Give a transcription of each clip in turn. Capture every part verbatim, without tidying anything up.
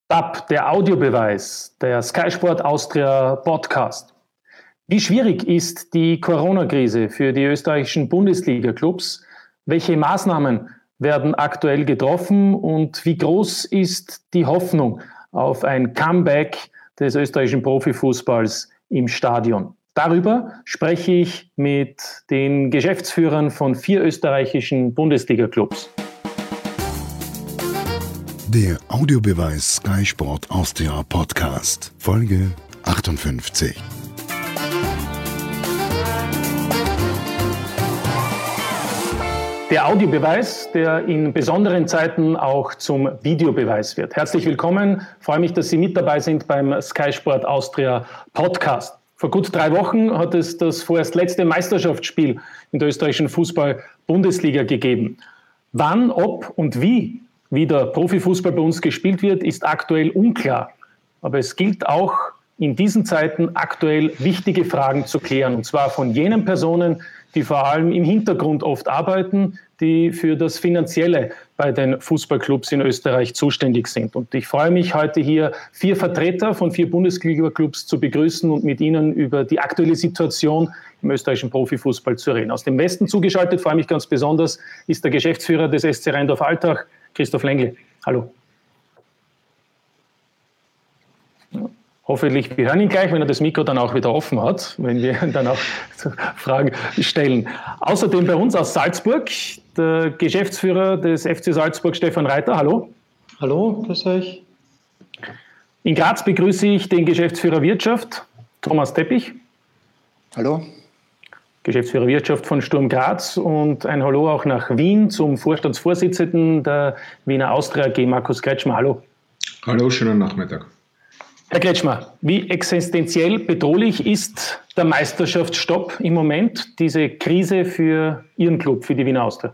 D A P, der Audiobeweis, der Sky Sport Austria Podcast. Wie schwierig ist die Corona-Krise für die österreichischen Bundesliga-Clubs? Welche Maßnahmen werden aktuell getroffen und wie groß ist die Hoffnung auf ein Comeback des österreichischen Profifußballs im Stadion? Darüber spreche ich mit den Geschäftsführern von vier österreichischen Bundesliga-Clubs. Der Audiobeweis Sky Sport Austria Podcast, Folge achtundfünfzig. Der Audiobeweis, der in besonderen Zeiten auch zum Videobeweis wird. Herzlich willkommen, ich freue mich, dass Sie mit dabei sind beim Sky Sport Austria Podcast. Vor gut drei Wochen hat es das vorerst letzte Meisterschaftsspiel in der österreichischen Fußball-Bundesliga gegeben. Wann, ob und wie wieder Profifußball bei uns gespielt wird, ist aktuell unklar. Aber es gilt auch in diesen Zeiten aktuell wichtige Fragen zu klären. Und zwar von jenen Personen, die vor allem im Hintergrund oft arbeiten, die für das Finanzielle bei den Fußballclubs in Österreich zuständig sind. Und ich freue mich, heute hier vier Vertreter von vier Bundesliga-Clubs zu begrüßen und mit ihnen über die aktuelle Situation im österreichischen Profifußball zu reden. Aus dem Westen zugeschaltet, freue mich ganz besonders, ist der Geschäftsführer des S C Rheindorf-Altach, Christoph Lengle. Hallo. Ja, hoffentlich, wir hören ihn gleich, wenn er das Mikro dann auch wieder offen hat, wenn wir dann auch Fragen stellen. Außerdem bei uns aus Salzburg, der Geschäftsführer des F C Salzburg, Stefan Reiter. Hallo. Hallo, grüß euch. In Graz begrüße ich den Geschäftsführer Wirtschaft, Thomas Teppich. Hallo. Geschäftsführer Wirtschaft von Sturm Graz, und ein Hallo auch nach Wien zum Vorstandsvorsitzenden der Wiener Austria A G, Markus Kretschmer. Hallo. Hallo, schönen Nachmittag. Herr Kretschmer, wie existenziell bedrohlich ist der Meisterschaftsstopp im Moment, diese Krise für Ihren Club, für die Wiener Austria?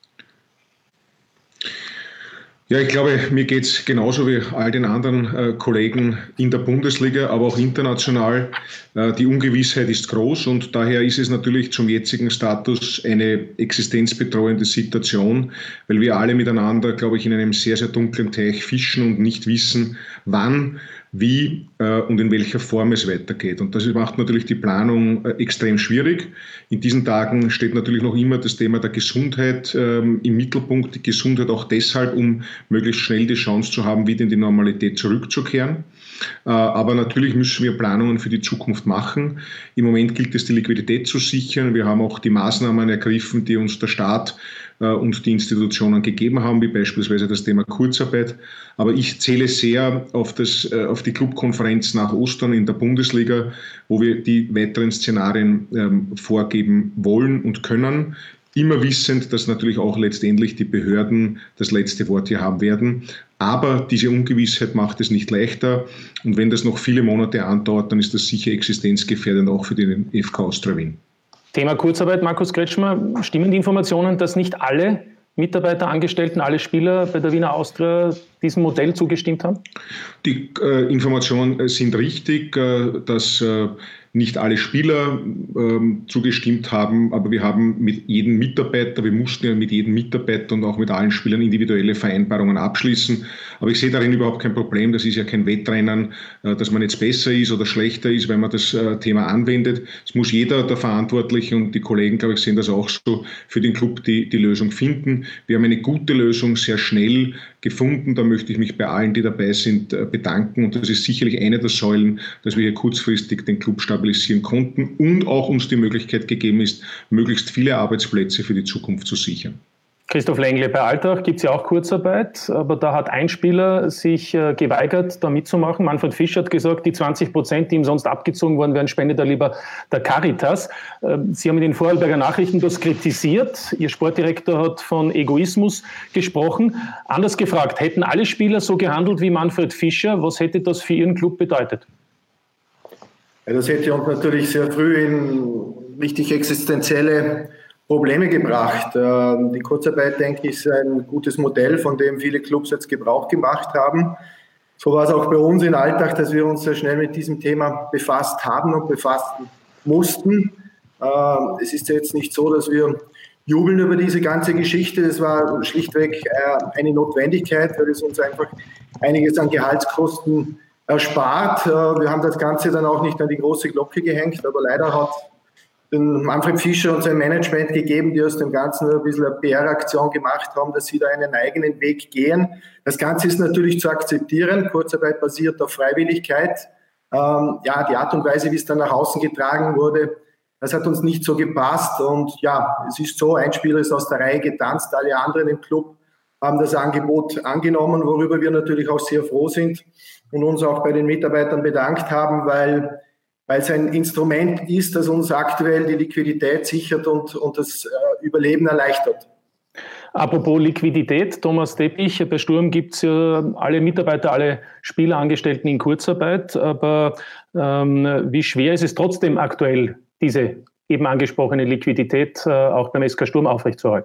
Ja, ich glaube, mir geht es genauso wie all den anderen äh, Kollegen in der Bundesliga, aber auch international. Äh, die Ungewissheit ist groß und daher ist es natürlich zum jetzigen Status eine existenzbedrohende Situation, weil wir alle miteinander, glaube ich, in einem sehr, sehr dunklen Teich fischen und nicht wissen, wann, wie äh, und in welcher Form es weitergeht. Und das macht natürlich die Planung äh, extrem schwierig. In diesen Tagen steht natürlich noch immer das Thema der Gesundheit ähm, im Mittelpunkt. Die Gesundheit auch deshalb, um möglichst schnell die Chance zu haben, wieder in die Normalität zurückzukehren. Äh, aber natürlich müssen wir Planungen für die Zukunft machen. Im Moment gilt es, die Liquidität zu sichern. Wir haben auch die Maßnahmen ergriffen, die uns der Staat und die Institutionen gegeben haben, wie beispielsweise das Thema Kurzarbeit. Aber ich zähle sehr auf, das, auf die Clubkonferenz nach Ostern in der Bundesliga, wo wir die weiteren Szenarien ähm, vorgeben wollen und können. Immer wissend, dass natürlich auch letztendlich die Behörden das letzte Wort hier haben werden. Aber diese Ungewissheit macht es nicht leichter. Und wenn das noch viele Monate andauert, dann ist das sicher existenzgefährdend auch für den F K Austria Wien. Thema Kurzarbeit, Markus Kretschmer. Stimmen die Informationen, dass nicht alle Mitarbeiter, Angestellten, alle Spieler bei der Wiener Austria diesem Modell zugestimmt haben? Die äh, Informationen sind richtig, äh, dass äh, nicht alle Spieler ähm, zugestimmt haben, aber wir haben mit jedem Mitarbeiter, wir mussten ja mit jedem Mitarbeiter und auch mit allen Spielern individuelle Vereinbarungen abschließen. Aber ich sehe darin überhaupt kein Problem. Das ist ja kein Wettrennen, äh, dass man jetzt besser ist oder schlechter ist, wenn man das äh, Thema anwendet. Es muss jeder, der Verantwortliche, und die Kollegen, glaube ich, sehen das auch so, für den Club die, die Lösung finden. Wir haben eine gute Lösung sehr schnell gefunden. Da möchte ich mich bei allen, die dabei sind, bedanken. Und das ist sicherlich eine der Säulen, dass wir hier kurzfristig den Club stabilisieren konnten und auch uns die Möglichkeit gegeben ist, möglichst viele Arbeitsplätze für die Zukunft zu sichern. Christoph Lengle, bei Altach gibt es ja auch Kurzarbeit, aber da hat ein Spieler sich äh, geweigert, da mitzumachen. Manfred Fischer hat gesagt, die zwanzig Prozent, die ihm sonst abgezogen worden wären, spendet er lieber der Caritas. Äh, Sie haben in den Vorarlberger Nachrichten das kritisiert. Ihr Sportdirektor hat von Egoismus gesprochen. Anders gefragt, hätten alle Spieler so gehandelt wie Manfred Fischer, was hätte das für Ihren Club bedeutet? Ja, das hätte uns natürlich sehr früh in richtig existenzielle Probleme gebracht. Die Kurzarbeit, denke ich, ist ein gutes Modell, von dem viele Clubs jetzt Gebrauch gemacht haben. So war es auch bei uns in Altach, dass wir uns sehr schnell mit diesem Thema befasst haben und befassen mussten. Es ist ja jetzt nicht so, dass wir jubeln über diese ganze Geschichte. Das war schlichtweg eine Notwendigkeit, weil es uns einfach einiges an Gehaltskosten erspart. Wir haben das Ganze dann auch nicht an die große Glocke gehängt, aber leider hat den Manfred Fischer und sein Management gegeben, die aus dem Ganzen ein bisschen eine P R-Aktion gemacht haben, dass sie da einen eigenen Weg gehen. Das Ganze ist natürlich zu akzeptieren. Kurzarbeit basiert auf Freiwilligkeit. Ähm, ja, die Art und Weise, wie es dann nach außen getragen wurde, das hat uns nicht so gepasst. Und ja, es ist so, ein Spieler ist aus der Reihe getanzt, alle anderen im Club haben das Angebot angenommen, worüber wir natürlich auch sehr froh sind und uns auch bei den Mitarbeitern bedankt haben, weil weil es ein Instrument ist, das uns aktuell die Liquidität sichert und, und das äh, Überleben erleichtert. Apropos Liquidität, Thomas Teppich, bei Sturm gibt es ja alle Mitarbeiter, alle Spielerangestellten in Kurzarbeit, aber ähm, wie schwer ist es trotzdem aktuell, diese eben angesprochene Liquidität äh, auch beim S K Sturm aufrechtzuerhalten?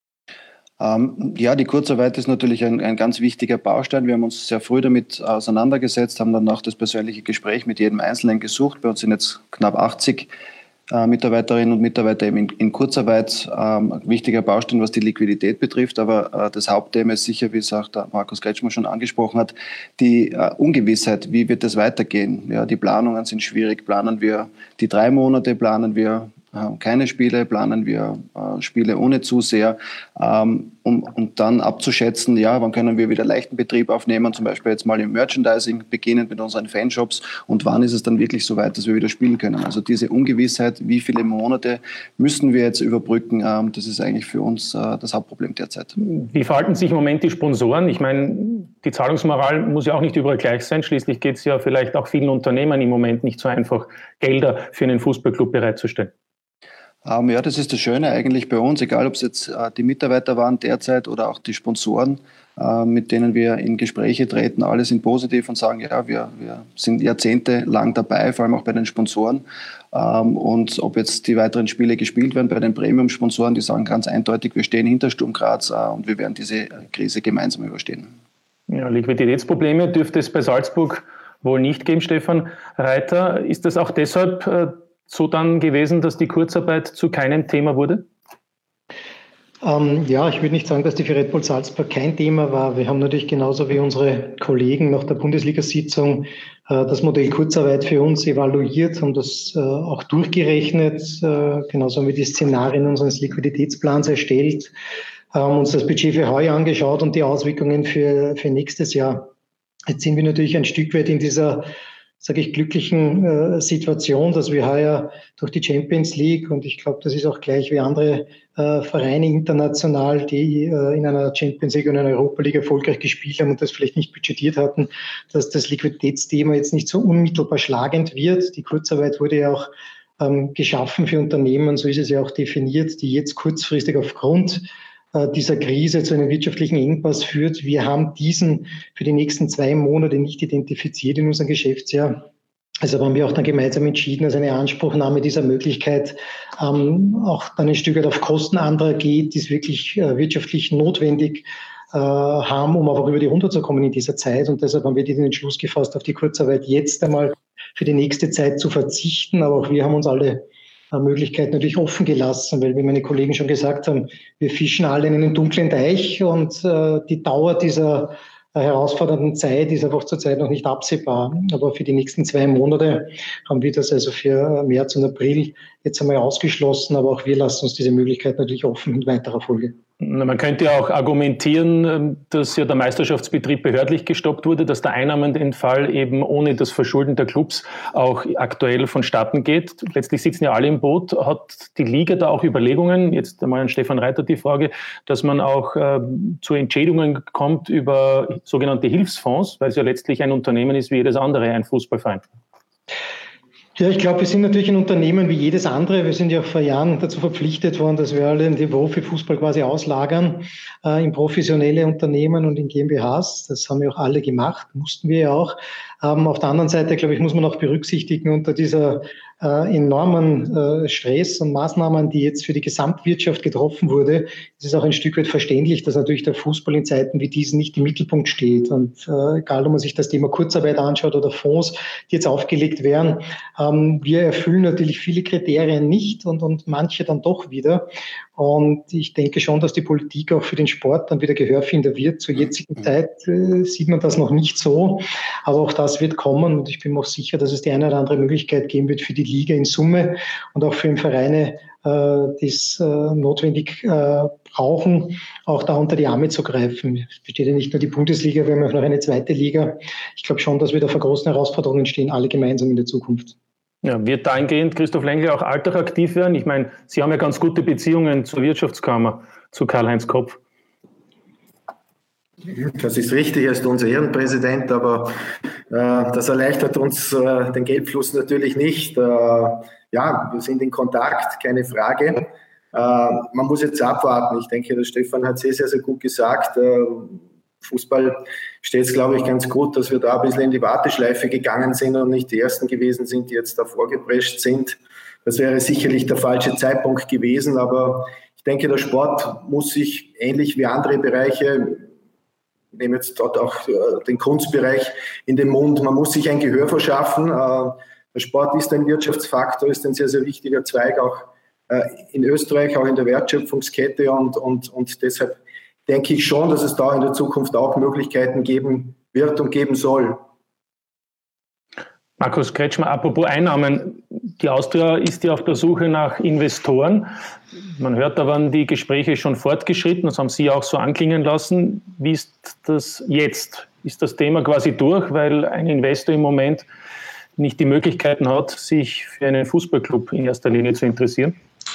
Ähm, ja, die Kurzarbeit ist natürlich ein, ein ganz wichtiger Baustein. Wir haben uns sehr früh damit auseinandergesetzt, haben dann auch das persönliche Gespräch mit jedem Einzelnen gesucht. Bei uns sind jetzt knapp achtzig äh, Mitarbeiterinnen und Mitarbeiter eben in, in Kurzarbeit. Ähm, ein wichtiger Baustein, was die Liquidität betrifft. Aber äh, das Hauptthema ist sicher, wie es auch der Markus Kretschmer schon angesprochen hat, die äh, Ungewissheit. Wie wird es weitergehen? Ja, die Planungen sind schwierig. Planen wir die drei Monate, planen wir keine Spiele, planen wir äh, Spiele ohne Zuseher, ähm, um, um dann abzuschätzen, ja, wann können wir wieder leichten Betrieb aufnehmen, zum Beispiel jetzt mal im Merchandising, beginnend mit unseren Fanshops, und wann ist es dann wirklich so weit, dass wir wieder spielen können. Also diese Ungewissheit, wie viele Monate müssen wir jetzt überbrücken, ähm, das ist eigentlich für uns äh, das Hauptproblem derzeit. Wie verhalten sich im Moment die Sponsoren? Ich meine, die Zahlungsmoral muss ja auch nicht überall gleich sein, schließlich geht es ja vielleicht auch vielen Unternehmen im Moment nicht so einfach, Gelder für einen Fußballclub bereitzustellen. Ähm, ja, das ist das Schöne eigentlich bei uns, egal ob es jetzt äh, die Mitarbeiter waren derzeit oder auch die Sponsoren, äh, mit denen wir in Gespräche treten. Alle sind positiv und sagen, ja, wir, wir sind jahrzehntelang dabei, vor allem auch bei den Sponsoren. Ähm, und ob jetzt die weiteren Spiele gespielt werden bei den Premium-Sponsoren, die sagen ganz eindeutig, wir stehen hinter Sturm Graz äh, und wir werden diese Krise gemeinsam überstehen. Ja, Liquiditätsprobleme dürfte es bei Salzburg wohl nicht geben, Stefan Reiter. Ist das auch deshalb äh, so dann gewesen, dass die Kurzarbeit zu keinem Thema wurde? Ähm, ja, ich würde nicht sagen, dass die für Red Bull Salzburg kein Thema war. Wir haben natürlich genauso wie unsere Kollegen nach der Bundesliga-Sitzung äh, das Modell Kurzarbeit für uns evaluiert, haben das äh, auch durchgerechnet. Äh, genauso haben wir die Szenarien unseres Liquiditätsplans erstellt, haben uns das Budget für heuer angeschaut und die Auswirkungen für, für nächstes Jahr. Jetzt sind wir natürlich ein Stück weit in dieser, sage ich, glücklichen äh, Situation, dass wir heuer durch die Champions League, und ich glaube, das ist auch gleich wie andere äh, Vereine international, die äh, in einer Champions League und einer Europa League erfolgreich gespielt haben und das vielleicht nicht budgetiert hatten, dass das Liquiditätsthema jetzt nicht so unmittelbar schlagend wird. Die Kurzarbeit wurde ja auch ähm, geschaffen für Unternehmen, so ist es ja auch definiert, die jetzt kurzfristig aufgrund dieser Krise zu einem wirtschaftlichen Engpass führt. Wir haben diesen für die nächsten zwei Monate nicht identifiziert in unserem Geschäftsjahr. Also haben wir auch dann gemeinsam entschieden, dass eine Anspruchnahme dieser Möglichkeit ähm, auch dann ein Stück weit auf Kosten anderer geht, die es wirklich äh, wirtschaftlich notwendig äh, haben, um einfach über die Runde zu kommen in dieser Zeit. Und deshalb haben wir den Entschluss gefasst, auf die Kurzarbeit jetzt einmal für die nächste Zeit zu verzichten. Aber auch wir haben uns alle Möglichkeit natürlich offen gelassen, weil, wie meine Kollegen schon gesagt haben, wir fischen alle in einem dunklen Teich und äh, die Dauer dieser äh, herausfordernden Zeit ist einfach zurzeit noch nicht absehbar. Aber für die nächsten zwei Monate haben wir das also für März und April jetzt einmal ausgeschlossen, aber auch wir lassen uns diese Möglichkeit natürlich offen in weiterer Folge. Man könnte ja auch argumentieren, dass ja der Meisterschaftsbetrieb behördlich gestoppt wurde, dass der Einnahmenentfall eben ohne das Verschulden der Clubs auch aktuell vonstatten geht. Letztlich sitzen ja alle im Boot. Hat die Liga da auch Überlegungen, jetzt einmal an Stefan Reiter die Frage, dass man auch äh, zu Entschädigungen kommt über sogenannte Hilfsfonds, weil es ja letztlich ein Unternehmen ist wie jedes andere, ein Fußballverein? Ja, ich glaube, wir sind natürlich ein Unternehmen wie jedes andere. Wir sind ja vor Jahren dazu verpflichtet worden, dass wir alle den Profifußball quasi auslagern äh, in professionelle Unternehmen und in GmbHs. Das haben wir auch alle gemacht, mussten wir ja auch. Ähm, auf der anderen Seite, glaube ich, muss man auch berücksichtigen, unter dieser äh, enormen äh, Stress und Maßnahmen, die jetzt für die Gesamtwirtschaft getroffen wurde, ist es auch ein Stück weit verständlich, dass natürlich der Fußball in Zeiten wie diesen nicht im Mittelpunkt steht. Und äh, egal, ob man sich das Thema Kurzarbeit anschaut oder Fonds, die jetzt aufgelegt werden, ähm, wir erfüllen natürlich viele Kriterien nicht und, und manche dann doch wieder. Und ich denke schon, dass die Politik auch für den Sport dann wieder Gehör finden wird. Zur jetzigen Zeit äh, sieht man das noch nicht so, aber auch das wird kommen und ich bin mir auch sicher, dass es die eine oder andere Möglichkeit geben wird für die Liga in Summe und auch für die Vereine, äh, die es äh, notwendig äh, brauchen, auch da unter die Arme zu greifen. Es besteht ja nicht nur die Bundesliga, wir haben auch noch eine zweite Liga. Ich glaube schon, dass wir da vor großen Herausforderungen stehen, alle gemeinsam in der Zukunft. Ja, wird dahingehend Christoph Längli auch Alltag aktiv werden? Ich meine, Sie haben ja ganz gute Beziehungen zur Wirtschaftskammer, zu Karl-Heinz Kopf. Das ist richtig, er ist unser Ehrenpräsident, aber äh, das erleichtert uns äh, den Geldfluss natürlich nicht. Äh, ja, wir sind in Kontakt, keine Frage. Äh, man muss jetzt abwarten. Ich denke, der Stefan hat sehr, sehr, sehr gut gesagt. Äh, Fußball steht es, glaube ich, ganz gut, dass wir da ein bisschen in die Warteschleife gegangen sind und nicht die Ersten gewesen sind, die jetzt da vorgeprescht sind. Das wäre sicherlich der falsche Zeitpunkt gewesen, aber ich denke, der Sport muss sich ähnlich wie andere Bereiche, ich nehme jetzt dort auch den Kunstbereich in den Mund, man muss sich ein Gehör verschaffen. Der Sport ist ein Wirtschaftsfaktor, ist ein sehr, sehr wichtiger Zweig auch in Österreich, auch in der Wertschöpfungskette und, und, und deshalb denke ich schon, dass es da in der Zukunft auch Möglichkeiten geben wird und geben soll. Markus Kretschmer, apropos Einnahmen, die Austria ist ja auf der Suche nach Investoren. Man hört, da waren die Gespräche schon fortgeschritten, das haben Sie auch so anklingen lassen. Wie ist das jetzt? Ist das Thema quasi durch, weil ein Investor im Moment nicht die Möglichkeiten hat, sich für einen Fußballclub in erster Linie zu interessieren?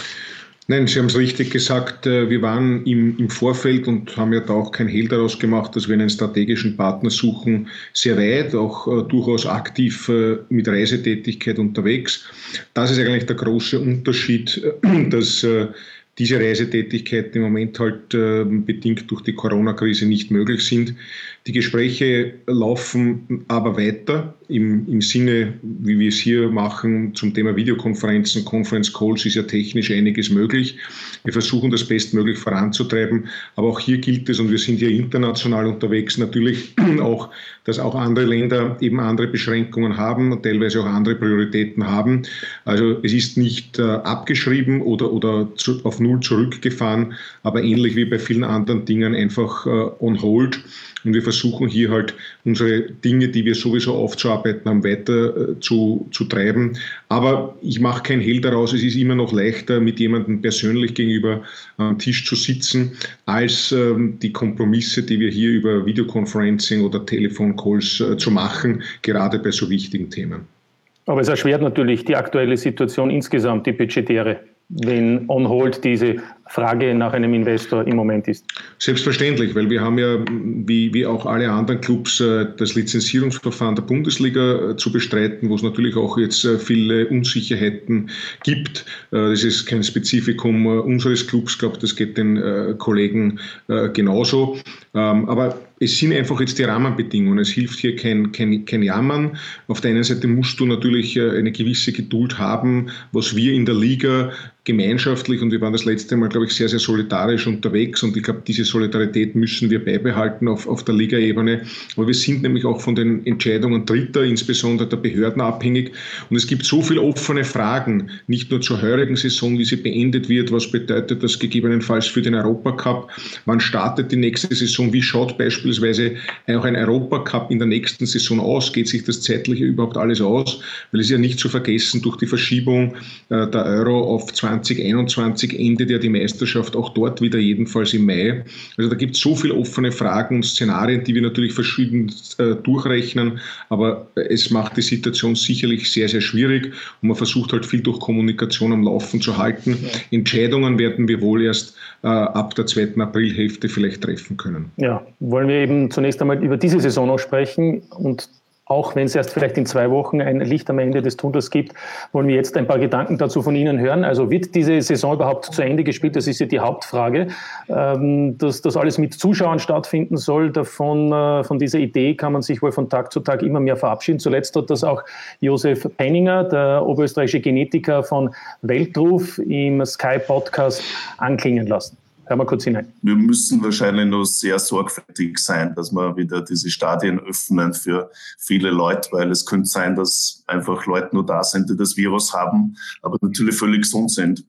Nein, Sie haben es richtig gesagt. Wir waren im, im Vorfeld und haben ja da auch kein Hehl daraus gemacht, dass wir einen strategischen Partner suchen, sehr weit, auch äh, durchaus aktiv äh, mit Reisetätigkeit unterwegs. Das ist eigentlich der große Unterschied, äh, dass äh, diese Reisetätigkeiten im Moment halt äh, bedingt durch die Corona-Krise nicht möglich sind. Die Gespräche laufen aber weiter im, im Sinne, wie wir es hier machen, zum Thema Videokonferenzen, Conference Calls ist ja technisch einiges möglich. Wir versuchen das bestmöglich voranzutreiben, aber auch hier gilt es, und wir sind ja international unterwegs, natürlich auch, dass auch andere Länder eben andere Beschränkungen haben, teilweise auch andere Prioritäten haben. Also es ist nicht äh, abgeschrieben oder, oder zu, auf Null zurückgefahren, aber ähnlich wie bei vielen anderen Dingen einfach äh, on hold. Und wir versuchen hier halt unsere Dinge, die wir sowieso aufzuarbeiten haben, weiter äh, zu, zu treiben. Aber ich mache kein Hehl daraus, es ist immer noch leichter, mit jemandem persönlich gegenüber am Tisch zu sitzen, als ähm, die Kompromisse, die wir hier über Videoconferencing oder Telefoncalls äh, zu machen, gerade bei so wichtigen Themen. Aber es erschwert natürlich die aktuelle Situation insgesamt, die budgetäre, wenn on hold diese Frage nach einem Investor im Moment ist. Selbstverständlich, weil wir haben ja, wie, wie auch alle anderen Clubs, das Lizenzierungsverfahren der Bundesliga zu bestreiten, wo es natürlich auch jetzt viele Unsicherheiten gibt. Das ist kein Spezifikum unseres Clubs, ich glaube, das geht den Kollegen genauso. Aber es sind einfach jetzt die Rahmenbedingungen. Es hilft hier kein, kein, kein Jammern. Auf der einen Seite musst du natürlich eine gewisse Geduld haben, was wir in der Liga gemeinschaftlich, und wir waren das letzte Mal, glaube ich, sehr, sehr solidarisch unterwegs, und ich glaube, diese Solidarität müssen wir beibehalten auf, auf der Liga-Ebene, aber wir sind nämlich auch von den Entscheidungen Dritter, insbesondere der Behörden, abhängig, und es gibt so viele offene Fragen, nicht nur zur heurigen Saison, wie sie beendet wird, was bedeutet das gegebenenfalls für den Europacup, wann startet die nächste Saison, wie schaut beispielsweise auch ein Europacup in der nächsten Saison aus, geht sich das zeitliche überhaupt alles aus, weil es ja nicht zu vergessen, durch die Verschiebung äh, der Euro auf zwanzig einundzwanzig endet ja die Meisterschaft auch dort wieder, jedenfalls im Mai. Also da gibt es so viele offene Fragen und Szenarien, die wir natürlich verschieden äh, durchrechnen, aber es macht die Situation sicherlich sehr, sehr schwierig, und man versucht halt viel durch Kommunikation am Laufen zu halten. Ja. Entscheidungen werden wir wohl erst äh, ab der zweiten Aprilhälfte vielleicht treffen können. Ja, wollen wir eben zunächst einmal über diese Saison noch sprechen, und auch wenn es erst vielleicht in zwei Wochen ein Licht am Ende des Tunnels gibt, wollen wir jetzt ein paar Gedanken dazu von Ihnen hören. Also wird diese Saison überhaupt zu Ende gespielt? Das ist ja die Hauptfrage. Ähm, dass das alles mit Zuschauern stattfinden soll, davon, äh, von dieser Idee kann man sich wohl von Tag zu Tag immer mehr verabschieden. Zuletzt hat das auch Josef Penninger, der oberösterreichische Genetiker von Weltruf, im Sky-Podcast anklingen lassen. Hören wir kurz hinein. Wir müssen wahrscheinlich noch sehr sorgfältig sein, dass wir wieder diese Stadien öffnen für viele Leute, weil es könnte sein, dass einfach Leute nur da sind, die das Virus haben, aber natürlich völlig gesund sind.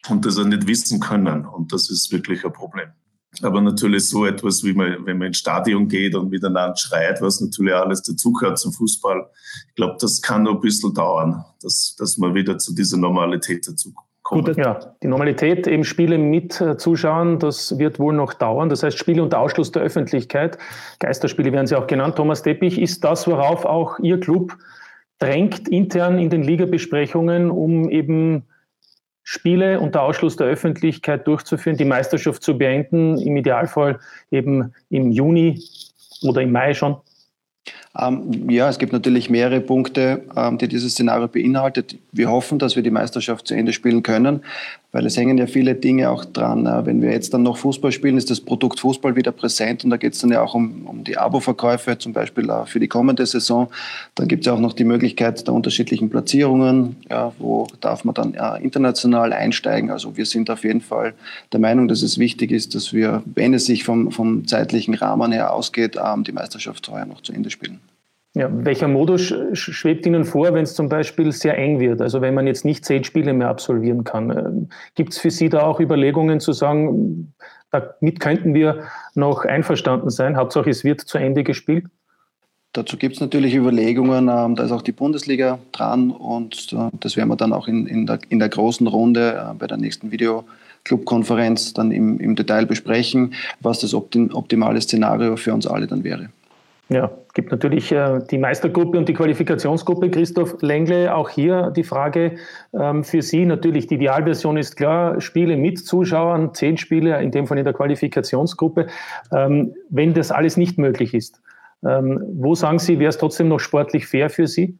und das auch nicht wissen können. Und das ist wirklich ein Problem. Aber natürlich so etwas, wie man, wenn man ins Stadion geht und miteinander schreit, was natürlich alles dazugehört zum Fußball. Ich glaube, das kann noch ein bisschen dauern, dass, dass man wieder zu dieser Normalität dazukommt. Gut, ja, die Normalität, eben Spiele mit Zuschauern, das wird wohl noch dauern. Das heißt, Spiele unter Ausschluss der Öffentlichkeit, Geisterspiele werden sie auch genannt. Thomas Teppich, ist das, worauf auch Ihr Club drängt, intern in den Ligabesprechungen, um eben Spiele unter Ausschluss der Öffentlichkeit durchzuführen, die Meisterschaft zu beenden, im Idealfall eben im Juni oder im Mai schon? Ähm, ja, es gibt natürlich mehrere Punkte, ähm, die dieses Szenario beinhaltet. Wir hoffen, dass wir die Meisterschaft zu Ende spielen können, weil es hängen ja viele Dinge auch dran. Äh, wenn wir jetzt dann noch Fußball spielen, ist das Produkt Fußball wieder präsent und da geht es dann ja auch um, um die Abo-Verkäufe, zum Beispiel äh, für die kommende Saison. Dann gibt es ja auch noch die Möglichkeit der unterschiedlichen Platzierungen, ja, wo darf man dann äh, international einsteigen. Also wir sind auf jeden Fall der Meinung, dass es wichtig ist, dass wir, wenn es sich vom, vom zeitlichen Rahmen her ausgeht, ähm, die Meisterschaft heuer noch zu Ende spielen. Ja, welcher Modus schwebt Ihnen vor, wenn es zum Beispiel sehr eng wird? Also wenn man jetzt nicht zehn Spiele mehr absolvieren kann. Gibt es für Sie da auch Überlegungen zu sagen, damit könnten wir noch einverstanden sein? Hauptsache es wird zu Ende gespielt? Dazu gibt es natürlich Überlegungen, ähm, da ist auch die Bundesliga dran und äh, das werden wir dann auch in, in, der, in der großen Runde äh, bei der nächsten Videoclub-Konferenz dann im, im Detail besprechen, was das optim, optimale Szenario für uns alle dann wäre. Ja, gibt natürlich äh, die Meistergruppe und die Qualifikationsgruppe. Christoph Lengle, auch hier die Frage ähm, für Sie. Natürlich, die Idealversion ist klar, Spiele mit Zuschauern, zehn Spiele, in dem Fall in der Qualifikationsgruppe. Ähm, wenn das alles nicht möglich ist, ähm, wo sagen Sie, wäre es trotzdem noch sportlich fair für Sie?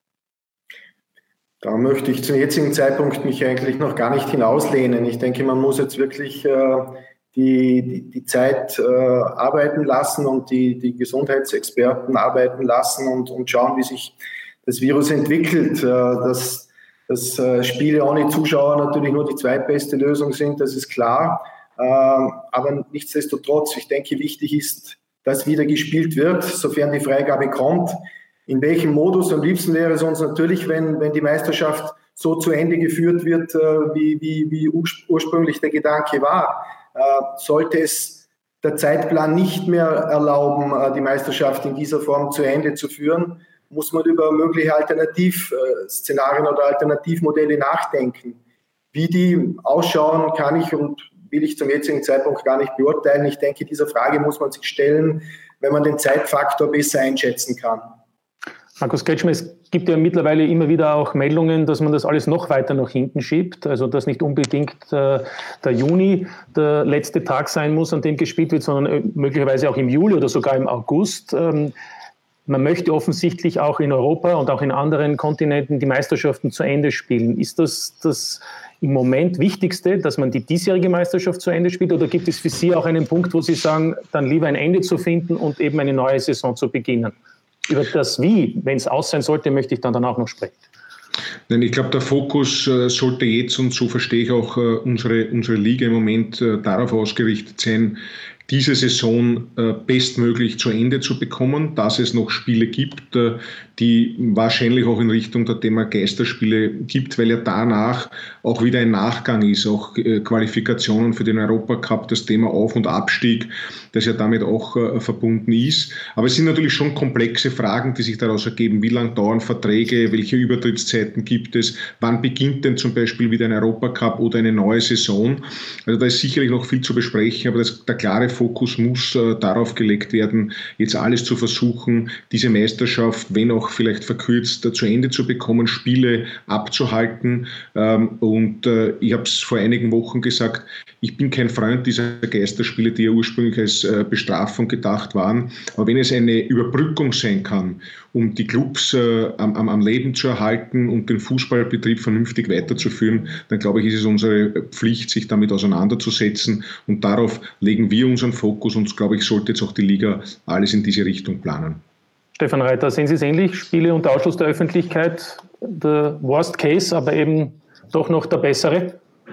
Da möchte ich zum jetzigen Zeitpunkt mich eigentlich noch gar nicht hinauslehnen. Ich denke, man muss jetzt wirklich äh, Die, die, die Zeit äh, arbeiten lassen und die, die Gesundheitsexperten arbeiten lassen und, und schauen, wie sich das Virus entwickelt. Äh, dass dass äh, Spiele ohne Zuschauer natürlich nur die zweitbeste Lösung sind, das ist klar. Äh, aber nichtsdestotrotz, ich denke, wichtig ist, dass wieder gespielt wird, sofern die Freigabe kommt. In welchem Modus? Am liebsten wäre es uns natürlich, wenn, wenn die Meisterschaft so zu Ende geführt wird, äh, wie, wie, wie ursprünglich der Gedanke war. Sollte es der Zeitplan nicht mehr erlauben, die Meisterschaft in dieser Form zu Ende zu führen, muss man über mögliche Alternativszenarien oder Alternativmodelle nachdenken. Wie die ausschauen, kann ich und will ich zum jetzigen Zeitpunkt gar nicht beurteilen. Ich denke, dieser Frage muss man sich stellen, wenn man den Zeitfaktor besser einschätzen kann. Markus Kretschmer, es gibt ja mittlerweile immer wieder auch Meldungen, dass man das alles noch weiter nach hinten schiebt, also dass nicht unbedingt äh, der Juni der letzte Tag sein muss, an dem gespielt wird, sondern möglicherweise auch im Juli oder sogar im August. Ähm, man möchte offensichtlich auch in Europa und auch in anderen Kontinenten die Meisterschaften zu Ende spielen. Ist das das im Moment Wichtigste, dass man die diesjährige Meisterschaft zu Ende spielt, oder gibt es für Sie auch einen Punkt, wo Sie sagen, dann lieber ein Ende zu finden und eben eine neue Saison zu beginnen? Über das Wie, wenn es aus sein sollte, möchte ich dann, dann auch noch sprechen. Nein, ich glaube, der Fokus äh, sollte jetzt, und so verstehe ich auch äh, unsere, unsere Liga im Moment, äh, darauf ausgerichtet sein, diese Saison äh, bestmöglich zu Ende zu bekommen, dass es noch Spiele gibt, äh, die wahrscheinlich auch in Richtung der Thema Geisterspiele gibt, weil ja danach auch wieder ein Nachgang ist, auch äh, Qualifikationen für den Europacup, das Thema Auf- und Abstieg, das ja damit auch äh, verbunden ist. Aber es sind natürlich schon komplexe Fragen, die sich daraus ergeben. Wie lang dauern Verträge? Welche Übertrittszeiten gibt es? Wann beginnt denn zum Beispiel wieder ein Europacup oder eine neue Saison? Also da ist sicherlich noch viel zu besprechen, aber das, der klare Fokus muss äh, darauf gelegt werden, jetzt alles zu versuchen, diese Meisterschaft, wenn auch vielleicht verkürzt, äh, zu Ende zu bekommen, Spiele abzuhalten. Ähm, und äh, ich habe es vor einigen Wochen gesagt, ich bin kein Freund dieser Geisterspiele, die ja ursprünglich als äh, Bestrafung gedacht waren. Aber wenn es eine Überbrückung sein kann, um die Clubs äh, am, am Leben zu erhalten und den Fußballbetrieb vernünftig weiterzuführen, dann glaube ich, ist es unsere Pflicht, sich damit auseinanderzusetzen. Und darauf legen wir unseren Fokus, und glaube ich, sollte jetzt auch die Liga alles in diese Richtung planen. Stefan Reiter, sehen Sie es ähnlich? Spiele unter Ausschluss der Öffentlichkeit, der Worst Case, aber eben doch noch der bessere?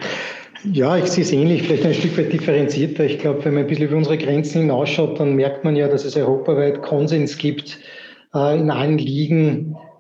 Ja, ich sehe es ähnlich, vielleicht ein Stück weit differenzierter. Ich glaube, wenn man ein bisschen über unsere Grenzen hinausschaut, dann merkt man ja, dass es europaweit Konsens gibt äh, in allen Ligen,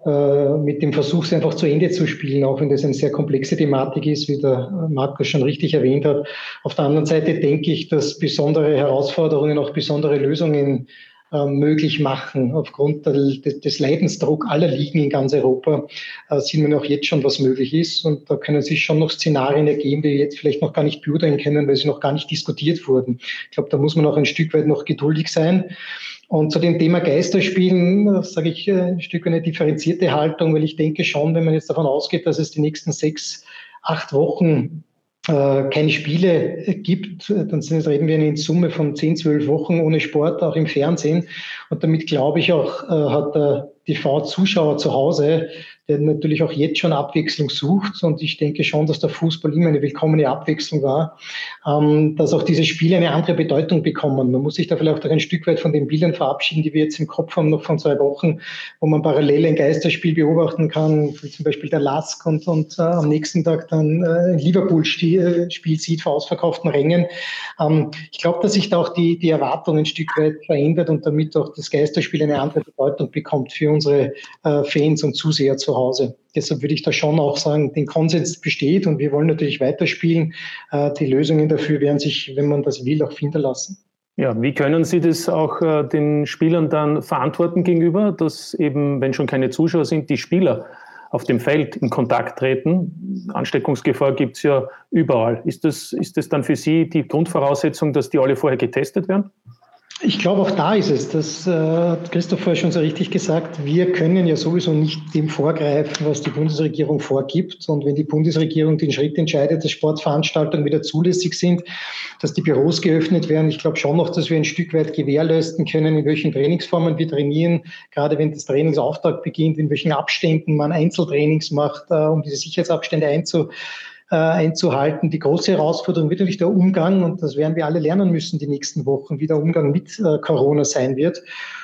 äh, mit dem Versuch, sie einfach zu Ende zu spielen, auch wenn das eine sehr komplexe Thematik ist, wie der Markus schon richtig erwähnt hat. Auf der anderen Seite denke ich, dass besondere Herausforderungen auch besondere Lösungen äh, möglich machen. Aufgrund der, des, des Leidensdruck aller Ligen in ganz Europa äh, sehen wir auch jetzt schon, was möglich ist. Und da können sich schon noch Szenarien ergeben, die jetzt vielleicht noch gar nicht beurteilen können, weil sie noch gar nicht diskutiert wurden. Ich glaube, da muss man auch ein Stück weit noch geduldig sein. Und zu dem Thema Geisterspielen sage ich ein Stück eine differenzierte Haltung, weil ich denke schon, wenn man jetzt davon ausgeht, dass es die nächsten sechs, acht Wochen äh, keine Spiele gibt, dann sind, reden wir in Summe von zehn, zwölf Wochen ohne Sport, auch im Fernsehen. Und damit glaube ich auch, äh, hat der T V-Zuschauer zu Hause, der natürlich auch jetzt schon Abwechslung sucht. Und ich denke schon, dass der Fußball immer eine willkommene Abwechslung war, ähm, dass auch diese Spiele eine andere Bedeutung bekommen. Man muss sich da vielleicht auch ein Stück weit von den Bildern verabschieden, die wir jetzt im Kopf haben, noch von zwei Wochen, wo man parallel ein Geisterspiel beobachten kann, wie zum Beispiel der Lask und, und äh, am nächsten Tag dann äh, ein Liverpool-Spiel sieht vor ausverkauften Rängen. Ähm, ich glaube, dass sich da auch die, die Erwartung ein Stück weit verändert und damit auch das Geisterspiel eine andere Bedeutung bekommt für unsere äh, Fans und Zuseher zu Hause. Deshalb würde ich da schon auch sagen, den Konsens besteht und wir wollen natürlich weiterspielen. Äh, die Lösungen dafür werden sich, wenn man das will, auch finden lassen. Ja, wie können Sie das auch äh, den Spielern dann verantworten gegenüber, dass eben, wenn schon keine Zuschauer sind, die Spieler auf dem Feld in Kontakt treten? Ansteckungsgefahr gibt es ja überall. Ist das, ist das dann für Sie die Grundvoraussetzung, dass die alle vorher getestet werden? Ich glaube, auch da ist es, das hat Christoph vorher schon so richtig gesagt, wir können ja sowieso nicht dem vorgreifen, was die Bundesregierung vorgibt. Und wenn die Bundesregierung den Schritt entscheidet, dass Sportveranstaltungen wieder zulässig sind, dass die Büros geöffnet werden, ich glaube schon noch, dass wir ein Stück weit gewährleisten können, in welchen Trainingsformen wir trainieren, gerade wenn das Trainingsauftakt beginnt, in welchen Abständen man Einzeltrainings macht, um diese Sicherheitsabstände einzu einzuhalten. Die große Herausforderung wird natürlich der Umgang, und das werden wir alle lernen müssen die nächsten Wochen, wie der Umgang mit äh, Corona sein wird.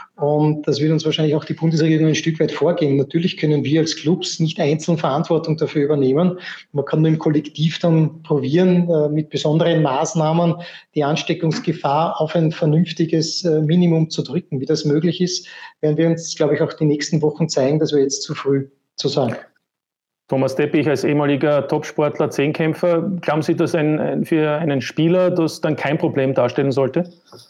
Und das wird uns wahrscheinlich auch die Bundesregierung ein Stück weit vorgehen. Natürlich können wir als Clubs nicht einzeln Verantwortung dafür übernehmen. Man kann nur im Kollektiv dann probieren, äh, mit besonderen Maßnahmen die Ansteckungsgefahr auf ein vernünftiges äh, Minimum zu drücken. Wie das möglich ist, werden wir uns, glaube ich, auch die nächsten Wochen zeigen, dass wir jetzt zu früh zu sagen. Thomas Teppich als ehemaliger Topsportler, Zehnkämpfer, glauben Sie, dass ein, ein, für einen Spieler das dann kein Problem darstellen sollte?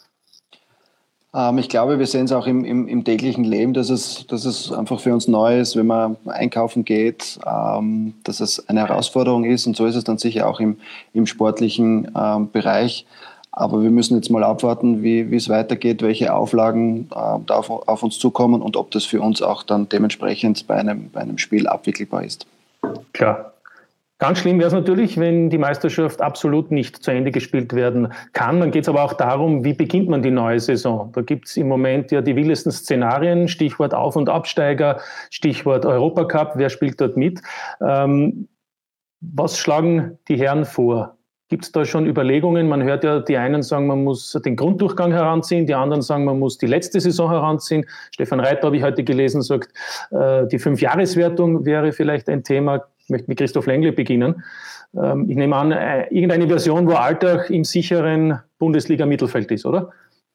Ähm, ich glaube, wir sehen es auch im, im, im täglichen Leben, dass es, dass es einfach für uns neu ist, wenn man einkaufen geht, ähm, dass es eine Herausforderung ist, und so ist es dann sicher auch im, im sportlichen ähm, Bereich. Aber wir müssen jetzt mal abwarten, wie, wie es weitergeht, welche Auflagen äh, da auf, auf uns zukommen und ob das für uns auch dann dementsprechend bei einem, bei einem Spiel abwickelbar ist. Klar. Ganz schlimm wäre es natürlich, wenn die Meisterschaft absolut nicht zu Ende gespielt werden kann. Dann geht es aber auch darum, wie beginnt man die neue Saison. Da gibt es im Moment ja die wildesten Szenarien, Stichwort Auf- und Absteiger, Stichwort Europacup, wer spielt dort mit? Ähm, was schlagen die Herren vor? Gibt es da schon Überlegungen? Man hört ja, die einen sagen, man muss den Grunddurchgang heranziehen, die anderen sagen, man muss die letzte Saison heranziehen. Stefan Reiter, habe ich heute gelesen, sagt, äh, die Fünfjahreswertung wäre vielleicht ein Thema. Ich möchte mit Christoph Lengle beginnen. Ähm, ich nehme an, äh, irgendeine Version, wo Alltag im sicheren Bundesliga-Mittelfeld ist, oder?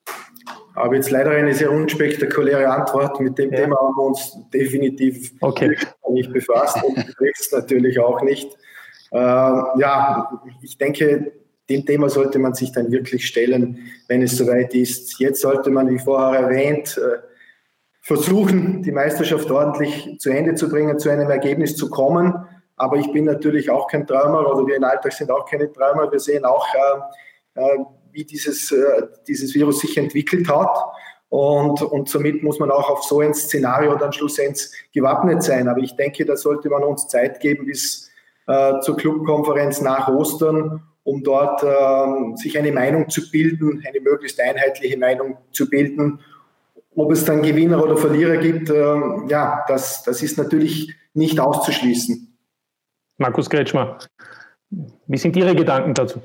Aber jetzt leider eine sehr unspektakuläre Antwort. Mit dem ja. Thema haben wir uns definitiv okay. nicht befasst und betrifft es natürlich auch nicht. Äh, ja, ich denke, dem Thema sollte man sich dann wirklich stellen, wenn es soweit ist. Jetzt sollte man, wie vorher erwähnt, äh, versuchen, die Meisterschaft ordentlich zu Ende zu bringen, zu einem Ergebnis zu kommen. Aber ich bin natürlich auch kein Träumer, oder wir in Alltag sind auch keine Träumer. Wir sehen auch, äh, äh, wie dieses, äh, dieses Virus sich entwickelt hat. Und, und somit muss man auch auf so ein Szenario dann schlussendlich gewappnet sein. Aber ich denke, da sollte man uns Zeit geben bis äh, zur Clubkonferenz nach Ostern, um dort äh, sich eine Meinung zu bilden, eine möglichst einheitliche Meinung zu bilden. Ob es dann Gewinner oder Verlierer gibt, äh, ja, das, das ist natürlich nicht auszuschließen. Markus Kretschmer, wie sind Ihre Gedanken dazu?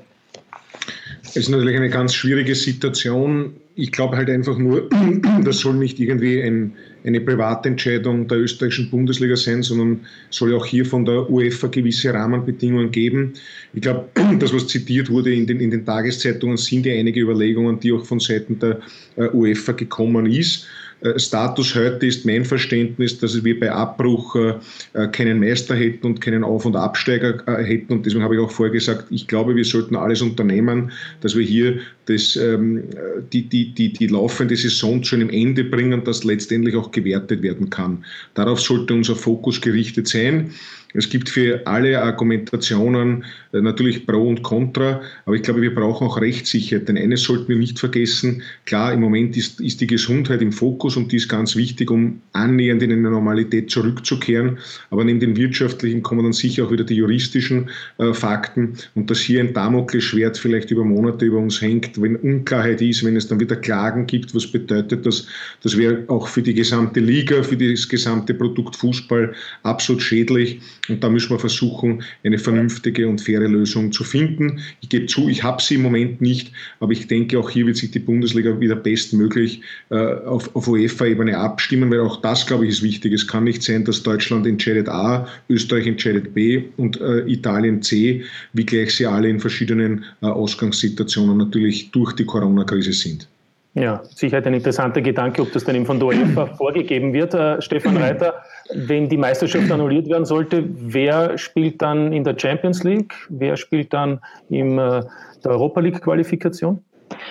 Es ist natürlich eine ganz schwierige Situation. Ich glaube halt einfach nur, das soll nicht irgendwie ein, eine Privatentscheidung der österreichischen Bundesliga sein, sondern soll auch hier von der UEFA gewisse Rahmenbedingungen geben. Ich glaube, das, was zitiert wurde in den, in den Tageszeitungen, sind ja einige Überlegungen, die auch von Seiten der UEFA gekommen ist. Status heute ist mein Verständnis, dass wir bei Abbruch keinen Meister hätten und keinen Auf- und Absteiger hätten. Und deswegen habe ich auch vorher gesagt, ich glaube, wir sollten alles unternehmen, dass wir hier das, die, die, die, die laufende Saison zu einem Ende bringen, das letztendlich auch gewertet werden kann. Darauf sollte unser Fokus gerichtet sein. Es gibt für alle Argumentationen natürlich Pro und Contra, aber ich glaube, wir brauchen auch Rechtssicherheit, denn eines sollten wir nicht vergessen, klar, im Moment ist, ist die Gesundheit im Fokus und die ist ganz wichtig, um annähernd in eine Normalität zurückzukehren, aber neben den wirtschaftlichen kommen dann sicher auch wieder die juristischen äh, Fakten und dass hier ein Damoklesschwert vielleicht über Monate über uns hängt, wenn Unklarheit ist, wenn es dann wieder Klagen gibt, was bedeutet das, das wäre auch für die gesamte Liga, für das gesamte Produkt Fußball absolut schädlich. Und da müssen wir versuchen, eine vernünftige und faire Lösung zu finden. Ich gebe zu, ich habe sie im Moment nicht, aber ich denke, auch hier wird sich die Bundesliga wieder bestmöglich äh, auf, auf UEFA-Ebene abstimmen, weil auch das, glaube ich, ist wichtig. Es kann nicht sein, dass Deutschland entscheidet A, Österreich entscheidet B und äh, Italien C, wie gleich sie alle in verschiedenen äh, Ausgangssituationen natürlich durch die Corona-Krise sind. Ja, sicher ein interessanter Gedanke, ob das dann eben von der UEFA vorgegeben wird. Äh, Stefan Reiter, wenn die Meisterschaft annulliert werden sollte, wer spielt dann in der Champions League? Wer spielt dann in äh, der Europa League-Qualifikation?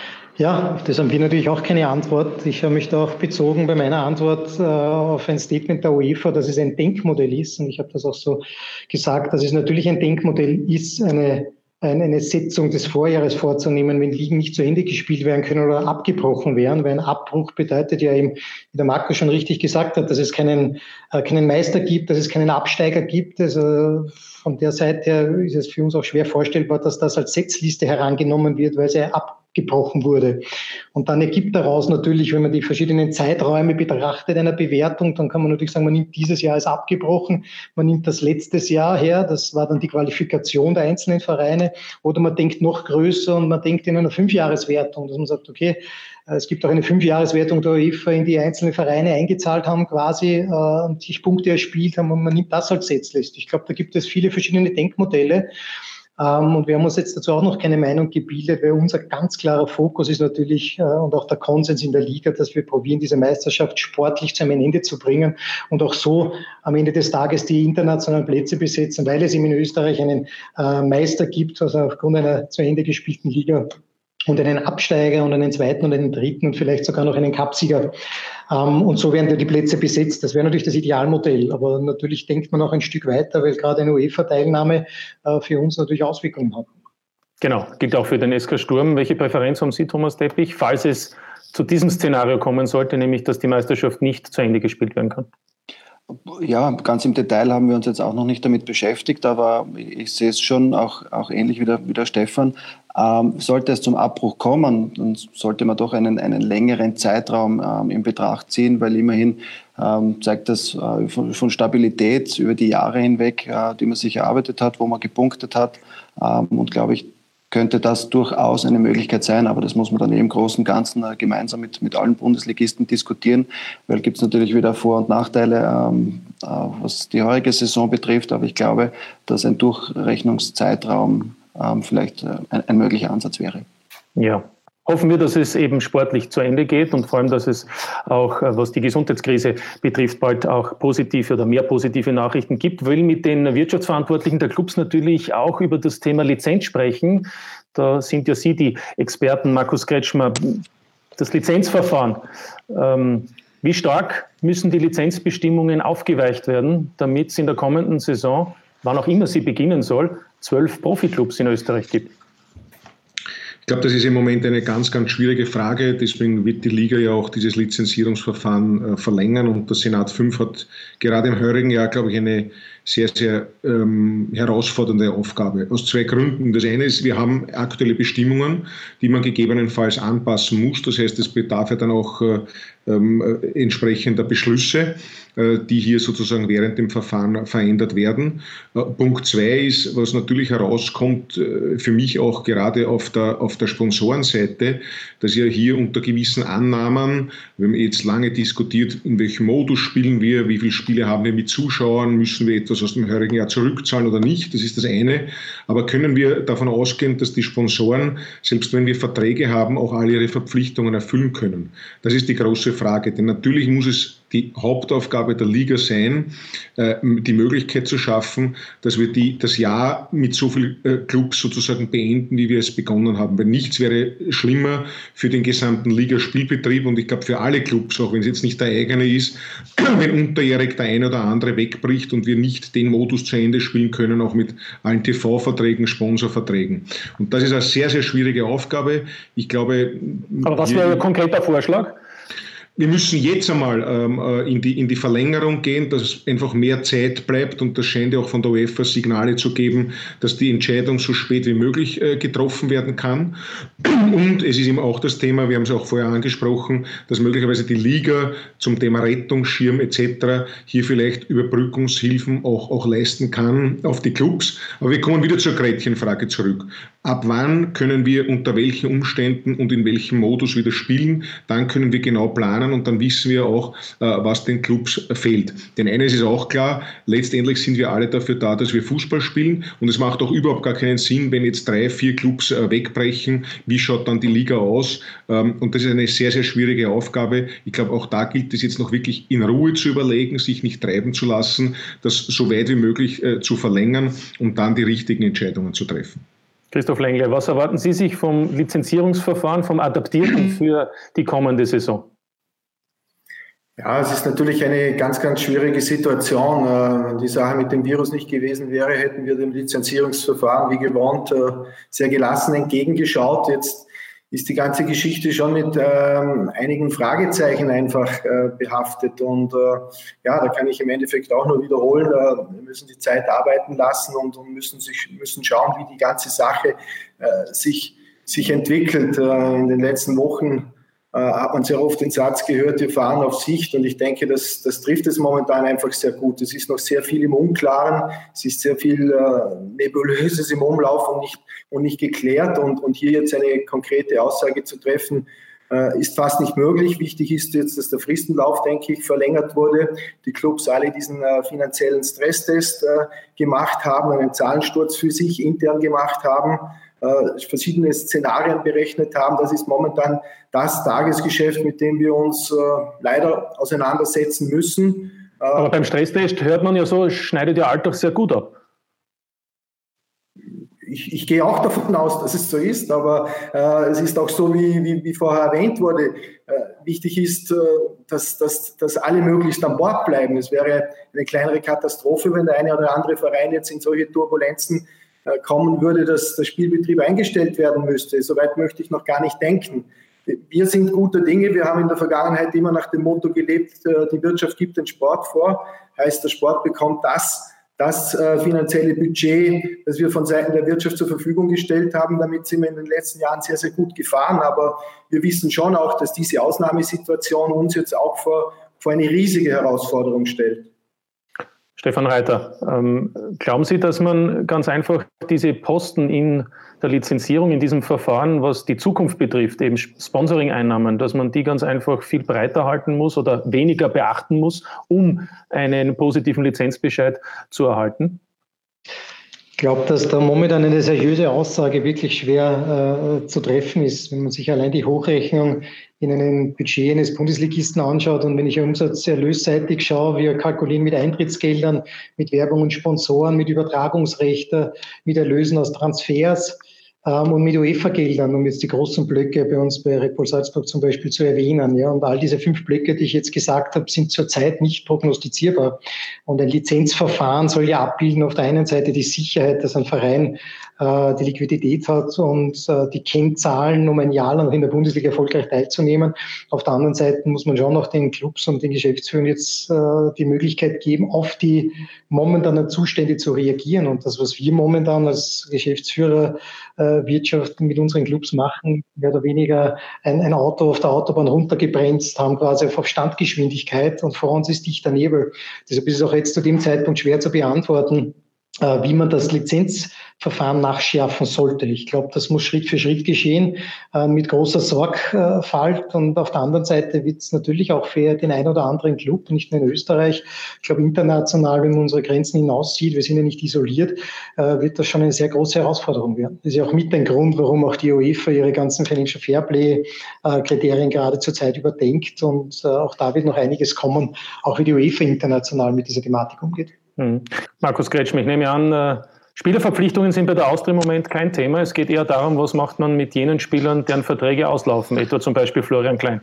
Ja, das haben wir natürlich auch keine Antwort. Ich habe mich da auch bezogen bei meiner Antwort äh, auf ein Statement der UEFA, dass es ein Denkmodell ist. Und ich habe das auch so gesagt, dass es natürlich ein Denkmodell ist, eine eine Setzung des Vorjahres vorzunehmen, wenn Ligen nicht zu Ende gespielt werden können oder abgebrochen werden, weil ein Abbruch bedeutet ja eben, wie der Marco schon richtig gesagt hat, dass es keinen, äh, keinen Meister gibt, dass es keinen Absteiger gibt. Also von der Seite her ist es für uns auch schwer vorstellbar, dass das als Setzliste herangenommen wird, weil sie abgebrochen wurde. Und dann ergibt daraus natürlich, wenn man die verschiedenen Zeiträume betrachtet einer Bewertung, dann kann man natürlich sagen, man nimmt dieses Jahr als abgebrochen, man nimmt das letztes Jahr her, das war dann die Qualifikation der einzelnen Vereine, oder man denkt noch größer und man denkt in einer Fünfjahreswertung, dass man sagt, okay, es gibt auch eine Fünfjahreswertung der UEFA, in die einzelne Vereine eingezahlt haben quasi äh, und sich Punkte erspielt haben und man nimmt das als Setzliste. Ich glaube, da gibt es viele verschiedene Denkmodelle. Ähm, und wir haben uns jetzt dazu auch noch keine Meinung gebildet, weil unser ganz klarer Fokus ist natürlich äh, und auch der Konsens in der Liga, dass wir probieren, diese Meisterschaft sportlich zu einem Ende zu bringen und auch so am Ende des Tages die internationalen Plätze besetzen, weil es eben in Österreich einen äh, Meister gibt, also aufgrund einer zu Ende gespielten Liga und einen Absteiger und einen zweiten und einen dritten und vielleicht sogar noch einen Cupsieger. Ähm, und so werden die Plätze besetzt. Das wäre natürlich das Idealmodell. Aber natürlich denkt man auch ein Stück weiter, weil gerade eine UEFA-Teilnahme äh, für uns natürlich Auswirkungen hat. Genau, gilt auch für den S K Sturm. Welche Präferenz haben Sie, Thomas Teppich, falls es zu diesem Szenario kommen sollte, nämlich dass die Meisterschaft nicht zu Ende gespielt werden kann? Ja, ganz im Detail haben wir uns jetzt auch noch nicht damit beschäftigt, aber ich sehe es schon auch, auch ähnlich wie der, wie der Stefan. Ähm, sollte es zum Abbruch kommen, dann sollte man doch einen, einen längeren Zeitraum ähm, in Betracht ziehen, weil immerhin ähm, zeigt das äh, von, von Stabilität über die Jahre hinweg, äh, die man sich erarbeitet hat, wo man gepunktet hat. Ähm, und glaube ich, könnte das durchaus eine Möglichkeit sein, aber das muss man dann eben im Großen und Ganzen äh, gemeinsam mit, mit allen Bundesligisten diskutieren, weil gibt es natürlich wieder Vor- und Nachteile, ähm, äh, was die heurige Saison betrifft, aber ich glaube, dass ein Durchrechnungszeitraum ähm, vielleicht äh, ein, ein möglicher Ansatz wäre. Ja. Hoffen wir, dass es eben sportlich zu Ende geht und vor allem, dass es auch, was die Gesundheitskrise betrifft, bald auch positive oder mehr positive Nachrichten gibt. Will mit den Wirtschaftsverantwortlichen der Clubs natürlich auch über das Thema Lizenz sprechen. Da sind ja Sie die Experten, Markus Kretschmer. Das Lizenzverfahren. Ähm, wie stark müssen die Lizenzbestimmungen aufgeweicht werden, damit es in der kommenden Saison, wann auch immer sie beginnen soll, zwölf Profiklubs in Österreich gibt? Ich glaube, das ist im Moment eine ganz, ganz schwierige Frage. Deswegen wird die Liga ja auch dieses Lizenzierungsverfahren äh, verlängern. Und der Senat fünf hat gerade im heurigen Jahr, glaube ich, eine sehr, sehr ähm, herausfordernde Aufgabe. Aus zwei Gründen. Das eine ist, wir haben aktuelle Bestimmungen, die man gegebenenfalls anpassen muss. Das heißt, es bedarf ja dann auch äh, äh, entsprechender Beschlüsse, äh, die hier sozusagen während dem Verfahren verändert werden. Äh, Punkt zwei ist, was natürlich herauskommt, äh, für mich auch gerade auf der, auf der Sponsorenseite, dass ja hier unter gewissen Annahmen, wir haben jetzt lange diskutiert, in welchem Modus spielen wir, wie viele Spiele haben wir mit Zuschauern, müssen wir etwas etwas aus dem heurigen Jahr zurückzahlen oder nicht, das ist das eine. Aber können wir davon ausgehen, dass die Sponsoren, selbst wenn wir Verträge haben, auch alle ihre Verpflichtungen erfüllen können? Das ist die große Frage. Denn natürlich muss es die Hauptaufgabe der Liga sein, die Möglichkeit zu schaffen, dass wir die, das Jahr mit so vielen Clubs sozusagen beenden, wie wir es begonnen haben. Weil nichts wäre schlimmer für den gesamten Ligaspielbetrieb und ich glaube für alle Clubs, auch wenn es jetzt nicht der eigene ist, wenn unterjährig der eine oder andere wegbricht und wir nicht den Modus zu Ende spielen können, auch mit allen T V-Verträgen, Sponsorverträgen. Und das ist eine sehr, sehr schwierige Aufgabe. Ich glaube... Aber was wäre ein konkreter Vorschlag? Wir müssen jetzt einmal ähm, in, die, in die Verlängerung gehen, dass einfach mehr Zeit bleibt und das scheint ja auch von der UEFA Signale zu geben, dass die Entscheidung so spät wie möglich äh, getroffen werden kann. Und es ist eben auch das Thema, wir haben es auch vorher angesprochen, dass möglicherweise die Liga zum Thema Rettungsschirm et cetera hier vielleicht Überbrückungshilfen auch, auch leisten kann auf die Clubs. Aber wir kommen wieder zur Gretchenfrage zurück. Ab wann können wir unter welchen Umständen und in welchem Modus wieder spielen? Dann können wir genau planen und dann wissen wir auch, was den Clubs fehlt. Denn eines ist auch klar, letztendlich sind wir alle dafür da, dass wir Fußball spielen und es macht auch überhaupt gar keinen Sinn, wenn jetzt drei, vier Clubs wegbrechen. Wie schaut dann die Liga aus? Und das ist eine sehr, sehr schwierige Aufgabe. Ich glaube, auch da gilt es jetzt noch wirklich in Ruhe zu überlegen, sich nicht treiben zu lassen, das so weit wie möglich zu verlängern, um dann die richtigen Entscheidungen zu treffen. Christoph Lengle, was erwarten Sie sich vom Lizenzierungsverfahren, vom Adaptierten für die kommende Saison? Ja, es ist natürlich eine ganz, ganz schwierige Situation. Wenn die Sache mit dem Virus nicht gewesen wäre, hätten wir dem Lizenzierungsverfahren wie gewohnt sehr gelassen entgegengeschaut. Jetzt ist die ganze Geschichte schon mit ähm, einigen Fragezeichen einfach äh, behaftet. Und äh, ja, da kann ich im Endeffekt auch nur wiederholen, äh, wir müssen die Zeit arbeiten lassen und, und müssen, sich, müssen schauen, wie die ganze Sache äh, sich, sich entwickelt. Äh, in den letzten Wochen äh, hat man sehr oft den Satz gehört, wir fahren auf Sicht. Und ich denke, das, das trifft es momentan einfach sehr gut. Es ist noch sehr viel im Unklaren, es ist sehr viel äh, Nebulöses im Umlauf und nicht und nicht geklärt und, und hier jetzt eine konkrete Aussage zu treffen, äh, ist fast nicht möglich. Wichtig ist jetzt, dass der Fristenlauf, denke ich, verlängert wurde, die Clubs alle diesen äh, finanziellen Stresstest äh, gemacht haben, einen Zahlensturz für sich intern gemacht haben, äh, verschiedene Szenarien berechnet haben. Das ist momentan das Tagesgeschäft, mit dem wir uns äh, leider auseinandersetzen müssen. Äh, Aber beim Stresstest hört man ja so, es schneidet ja Alltag sehr gut ab. Ich, ich gehe auch davon aus, dass es so ist, aber äh, es ist auch so, wie, wie, wie vorher erwähnt wurde. Äh, wichtig ist, äh, dass, dass, dass alle möglichst an Bord bleiben. Es wäre eine kleinere Katastrophe, wenn der eine oder andere Verein jetzt in solche Turbulenzen äh, kommen würde, dass der Spielbetrieb eingestellt werden müsste. Soweit möchte ich noch gar nicht denken. Wir sind guter Dinge. Wir haben in der Vergangenheit immer nach dem Motto gelebt, äh, die Wirtschaft gibt den Sport vor. Heißt, der Sport bekommt das, das äh, finanzielle Budget, das wir von Seiten der Wirtschaft zur Verfügung gestellt haben. Damit sind wir in den letzten Jahren sehr, sehr gut gefahren. Aber wir wissen schon auch, dass diese Ausnahmesituation uns jetzt auch vor, vor eine riesige Herausforderung stellt. Stefan Reiter, ähm, glauben Sie, dass man ganz einfach diese Posten in der Lizenzierung, in diesem Verfahren, was die Zukunft betrifft, eben Sponsoring-Einnahmen, dass man die ganz einfach viel breiter halten muss oder weniger beachten muss, um einen positiven Lizenzbescheid zu erhalten? Ich glaube, dass da momentan eine seriöse Aussage wirklich schwer äh, zu treffen ist, wenn man sich allein die Hochrechnung in einem Budget eines Bundesligisten anschaut und wenn ich umsatzerlösseitig schaue, wir kalkulieren mit Eintrittsgeldern, mit Werbung und Sponsoren, mit Übertragungsrechten, mit Erlösen aus Transfers ähm, und mit UEFA-Geldern, um jetzt die großen Blöcke bei uns bei Red Bull Salzburg zum Beispiel zu erwähnen. Ja, und all diese fünf Blöcke, die ich jetzt gesagt habe, sind zurzeit nicht prognostizierbar. Und ein Lizenzverfahren soll ja abbilden auf der einen Seite die Sicherheit, dass ein Verein äh, die Liquidität hat und äh, die Kennzahlen, um ein Jahr lang in der Bundesliga erfolgreich teilzunehmen. Auf der anderen Seite muss man schon noch den Clubs und den Geschäftsführern jetzt äh, die Möglichkeit geben, auf die momentanen Zustände zu reagieren. Und das, was wir momentan als Geschäftsführer äh, Wirtschaft mit unseren Clubs machen, mehr oder weniger ein, ein Auto auf der Autobahn runtergebremst, haben quasi auf Standgeschwindigkeit und vor uns ist dichter Nebel. Deshalb ist es auch jetzt zu dem Zeitpunkt schwer zu beantworten, wie man das Lizenzverfahren nachschärfen sollte. Ich glaube, das muss Schritt für Schritt geschehen, äh, mit großer Sorgfalt. Und auf der anderen Seite wird es natürlich auch für den einen oder anderen Club, nicht nur in Österreich, ich glaube international, wenn man unsere Grenzen hinaussieht, wir sind ja nicht isoliert, äh, wird das schon eine sehr große Herausforderung werden. Das ist ja auch mit ein Grund, warum auch die UEFA ihre ganzen Financial Fairplay-Kriterien gerade zurzeit überdenkt. Und äh, auch da wird noch einiges kommen, auch wie die UEFA international mit dieser Thematik umgeht. Hm. Markus Kretschmer, ich nehme an, äh, Spielerverpflichtungen sind bei der Austria im Moment kein Thema. Es geht eher darum, was macht man mit jenen Spielern, deren Verträge auslaufen, etwa zum Beispiel Florian Klein.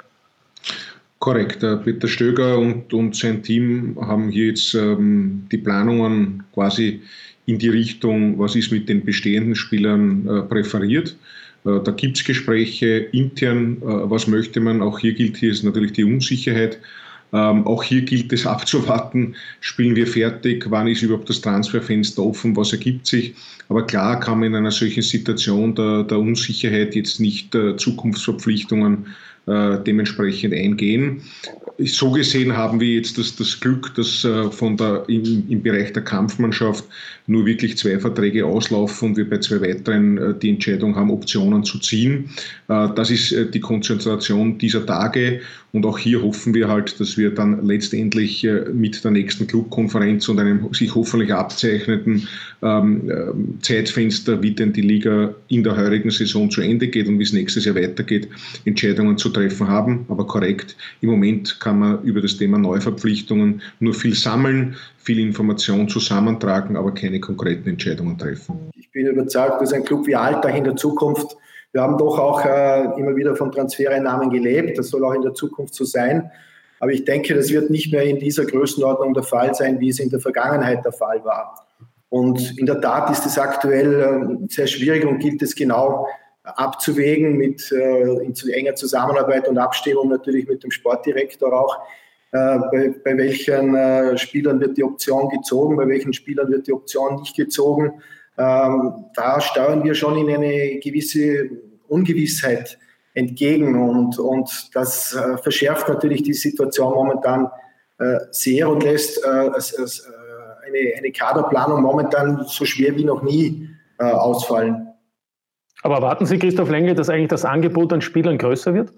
Korrekt. Peter Stöger und, und sein Team haben hier jetzt ähm, die Planungen quasi in die Richtung, was ist mit den bestehenden Spielern äh, präferiert. Äh, da gibt es Gespräche intern, äh, was möchte man. Auch hier gilt hier ist natürlich die Unsicherheit. Ähm, auch hier gilt es abzuwarten, spielen wir fertig, wann ist überhaupt das Transferfenster offen, was ergibt sich. Aber klar kann man in einer solchen Situation der, der Unsicherheit jetzt nicht äh, Zukunftsverpflichtungen äh, dementsprechend eingehen. So gesehen haben wir jetzt das, das Glück, dass äh, von der, im, im Bereich der Kampfmannschaft nur wirklich zwei Verträge auslaufen und wir bei zwei weiteren äh, die Entscheidung haben, Optionen zu ziehen. Äh, das ist äh, die Konzentration dieser Tage und auch hier hoffen wir halt, dass wir dann letztendlich äh, mit der nächsten Clubkonferenz und einem sich hoffentlich abzeichneten ähm, äh, Zeitfenster, wie denn die Liga in der heurigen Saison zu Ende geht und wie es nächstes Jahr weitergeht, Entscheidungen zu treffen haben. Aber korrekt, im Moment kann man über das Thema Neuverpflichtungen nur viel sammeln, viel Information zusammentragen, aber keine konkreten Entscheidungen treffen. Ich bin überzeugt, dass ein Club wie Altach in der Zukunft, wir haben doch auch äh, immer wieder von Transfereinnahmen gelebt, das soll auch in der Zukunft so sein, aber ich denke, das wird nicht mehr in dieser Größenordnung der Fall sein, wie es in der Vergangenheit der Fall war. Und in der Tat ist es aktuell äh, sehr schwierig und gilt es genau abzuwägen mit äh, in zu enger Zusammenarbeit und Abstimmung natürlich mit dem Sportdirektor auch, äh, bei, bei welchen äh, Spielern wird die Option gezogen, bei welchen Spielern wird die Option nicht gezogen. Ähm, da steuern wir schon in eine gewisse Ungewissheit entgegen und, und das äh, verschärft natürlich die Situation momentan äh, sehr und lässt äh, es, es, äh, eine, eine Kaderplanung momentan so schwer wie noch nie äh, ausfallen. Aber erwarten Sie, Christoph Lengle, dass eigentlich das Angebot an Spielern größer wird?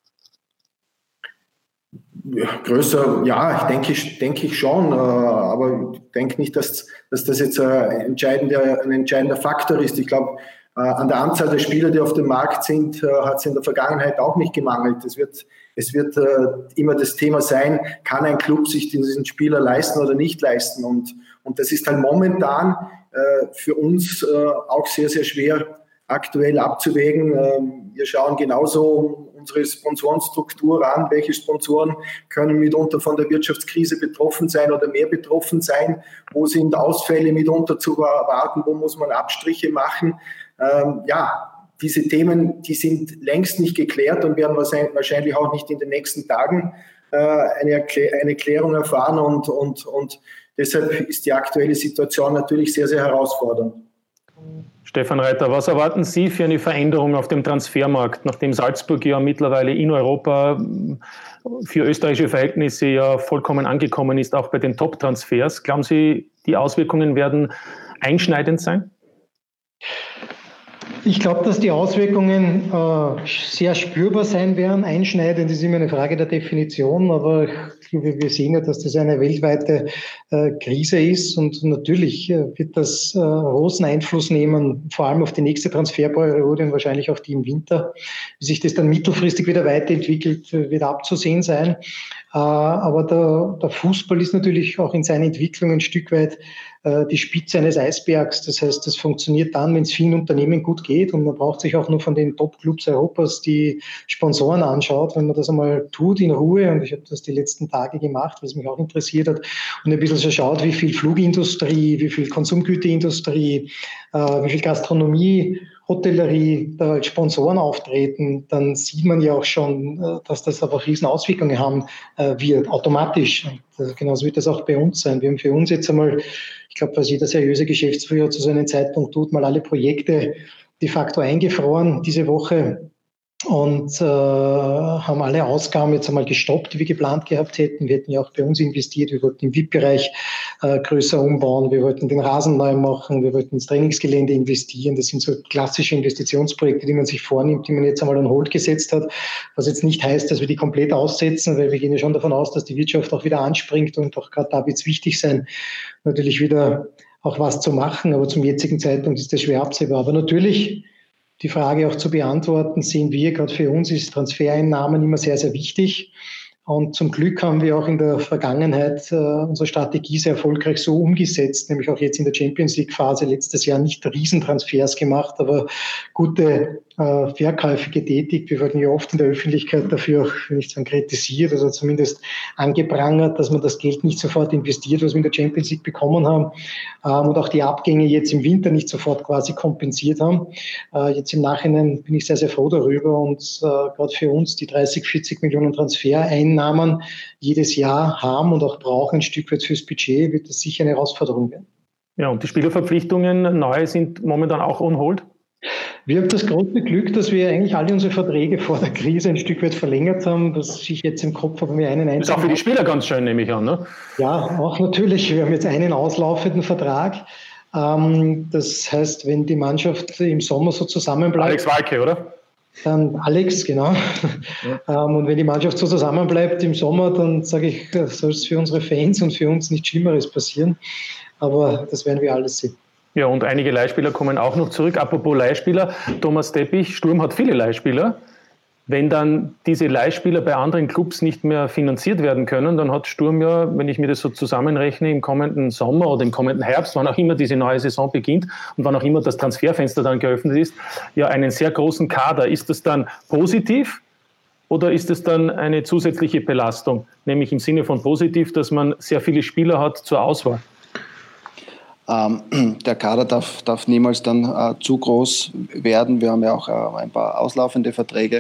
Ja, größer, ja, ich denke, ich denke ich schon, aber ich denke nicht, dass, dass das jetzt ein entscheidender, ein entscheidender Faktor ist. Ich glaube, an der Anzahl der Spieler, die auf dem Markt sind, hat es in der Vergangenheit auch nicht gemangelt. Es wird, es wird immer das Thema sein, kann ein Club sich diesen Spieler leisten oder nicht leisten? Und, und das ist halt momentan für uns auch sehr, sehr schwer aktuell abzuwägen. Wir schauen genauso unsere Sponsorenstruktur an. Welche Sponsoren können mitunter von der Wirtschaftskrise betroffen sein oder mehr betroffen sein? Wo sind Ausfälle mitunter zu erwarten? Wo muss man Abstriche machen? Ja, diese Themen, die sind längst nicht geklärt und werden wahrscheinlich auch nicht in den nächsten Tagen eine, eine Klärung erfahren. Und, und, und deshalb ist die aktuelle Situation natürlich sehr, sehr herausfordernd. Stefan Reiter, was erwarten Sie für eine Veränderung auf dem Transfermarkt, nachdem Salzburg ja mittlerweile in Europa für österreichische Verhältnisse ja vollkommen angekommen ist, auch bei den Top-Transfers? Glauben Sie, die Auswirkungen werden einschneidend sein? Ich glaube, dass die Auswirkungen äh, sehr spürbar sein werden. Einschneidend ist immer eine Frage der Definition, aber ich glaube, wir sehen ja, dass das eine weltweite äh, Krise ist und natürlich äh, wird das äh, großen Einfluss nehmen, vor allem auf die nächste Transferperiode und wahrscheinlich auch die im Winter. Wie sich das dann mittelfristig wieder weiterentwickelt, wird abzusehen sein. Äh, aber der, der Fußball ist natürlich auch in seiner Entwicklung ein Stück weit die Spitze eines Eisbergs. Das heißt, das funktioniert dann, wenn es vielen Unternehmen gut geht und man braucht sich auch nur von den Top-Clubs Europas die Sponsoren anschaut, wenn man das einmal tut in Ruhe, und ich habe das die letzten Tage gemacht, was mich auch interessiert hat, und ein bisschen so schaut, wie viel Flugindustrie, wie viel Konsumgüterindustrie, äh, wie viel Gastronomie, Hotellerie da als Sponsoren auftreten, dann sieht man ja auch schon, dass das aber riesen Auswirkungen haben wird, automatisch. Und genauso wird das auch bei uns sein. Wir haben für uns jetzt einmal, ich glaube, was jeder seriöse Geschäftsführer zu so einem Zeitpunkt tut, mal alle Projekte de facto eingefroren diese Woche und äh, haben alle Ausgaben jetzt einmal gestoppt, die wir geplant gehabt hätten. Wir hätten ja auch bei uns investiert, wir wollten im V I P-Bereich äh, größer umbauen, wir wollten den Rasen neu machen, wir wollten ins Trainingsgelände investieren. Das sind so klassische Investitionsprojekte, die man sich vornimmt, die man jetzt einmal on hold gesetzt hat, was jetzt nicht heißt, dass wir die komplett aussetzen, weil wir gehen ja schon davon aus, dass die Wirtschaft auch wieder anspringt und auch gerade da wird es wichtig sein, natürlich wieder auch was zu machen, aber zum jetzigen Zeitpunkt ist das schwer absehbar. Aber natürlich die Frage auch zu beantworten, sehen wir, gerade für uns ist Transfereinnahmen immer sehr, sehr wichtig. Und zum Glück haben wir auch in der Vergangenheit äh, unsere Strategie sehr erfolgreich so umgesetzt, nämlich auch jetzt in der Champions League Phase letztes Jahr nicht Riesentransfers gemacht, aber gute äh, Verkäufe getätigt. Wir wurden ja oft in der Öffentlichkeit dafür auch, wenn ich sagen, kritisiert, also zumindest angeprangert, dass man das Geld nicht sofort investiert, was wir in der Champions League bekommen haben, ähm, und auch die Abgänge jetzt im Winter nicht sofort quasi kompensiert haben. Äh, jetzt im Nachhinein bin ich sehr, sehr froh darüber und äh, gerade für uns die dreißig, vierzig Millionen Transfereinnahmen Namen jedes Jahr haben und auch brauchen, ein Stück weit fürs Budget, wird das sicher eine Herausforderung werden. Ja, und die Spielerverpflichtungen neu sind momentan auch on hold? Wir haben das große Glück, dass wir eigentlich alle unsere Verträge vor der Krise ein Stück weit verlängert haben, dass ich jetzt im Kopf habe, mir einen einzigen... Das ist auch für die Spieler ganz schön, nehme ich an, ne? Ja, auch natürlich. Wir haben jetzt einen auslaufenden Vertrag. Das heißt, wenn die Mannschaft im Sommer so zusammenbleibt... Alex Walke, oder? Dann Alex, genau. Ja. Und wenn die Mannschaft so zusammenbleibt im Sommer, dann sage ich, soll es für unsere Fans und für uns nichts Schlimmeres passieren. Aber das werden wir alles sehen. Ja, und einige Leihspieler kommen auch noch zurück. Apropos Leihspieler, Thomas Teppich, Sturm hat viele Leihspieler. Wenn dann diese Leihspieler bei anderen Clubs nicht mehr finanziert werden können, dann hat Sturm ja, wenn ich mir das so zusammenrechne, im kommenden Sommer oder im kommenden Herbst, wann auch immer diese neue Saison beginnt und wann auch immer das Transferfenster dann geöffnet ist, ja einen sehr großen Kader. Ist das dann positiv oder ist es dann eine zusätzliche Belastung? Nämlich im Sinne von positiv, dass man sehr viele Spieler hat zur Auswahl. Ähm, der Kader darf, darf niemals dann äh, zu groß werden. Wir haben ja auch äh, ein paar auslaufende Verträge.